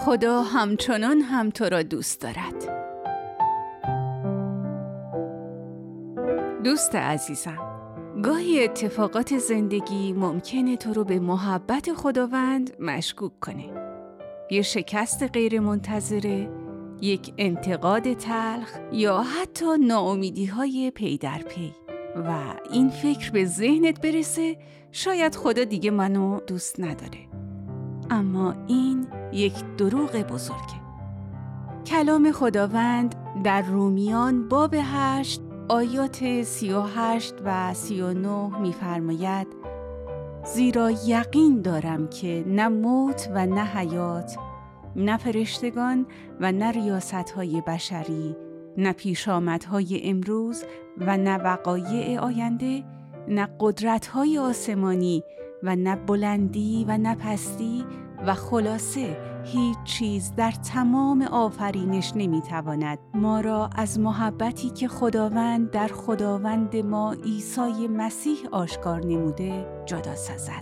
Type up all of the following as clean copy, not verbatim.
خدا همچنان هم تو را دوست دارد. دوست عزیزم، گاهی اتفاقات زندگی ممکنه تو رو به محبت خداوند مشکوک کنه. یه شکست غیر منتظره، یک انتقاد تلخ یا حتی ناامیدی‌های پی در پی. و این فکر به ذهنت برسه شاید خدا دیگه منو دوست نداره. اما این یک دروغ بزرگه. کلام خداوند در رومیان باب 8 آیات 38 و 39 می‌فرماید: زیرا یقین دارم که نه موت و نه حیات، نه فرشتگان و نه ریاست‌های بشری، نه پیشامدهای امروز و نه وقایع آینده، نه قدرت‌های آسمانی و نه بلندی و نه پستی و خلاصه هیچ چیز در تمام آفرینش نمیتواند ما را از محبتی که خداوند در خداوند ما عیسی مسیح آشکار نموده جدا سازد.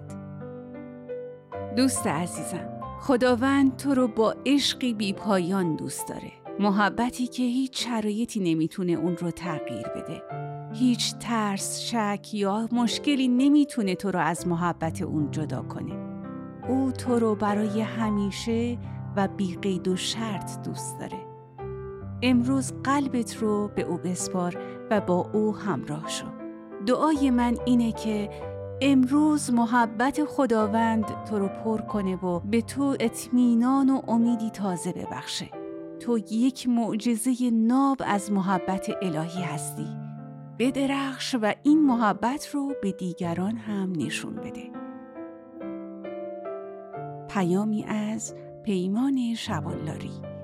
دوست عزیزم، خداوند تو رو با عشقی بی پایان دوست داره. محبتی که هیچ شرایطی نمیتونه اون رو تغییر بده. هیچ ترس، شک یا مشکلی نمیتونه تو رو از محبت اون جدا کنه. او تو رو برای همیشه و بی قید و شرط دوست داره. امروز قلبت رو به او بسپار و با او همراه شو. دعای من اینه که امروز محبت خداوند تو رو پر کنه و به تو اطمینان و امیدی تازه ببخشه. تو یک معجزه ناب از محبت الهی هستی. بدرخش و این محبت رو به دیگران هم نشون بده. پیامی از پیمان شبانلاری.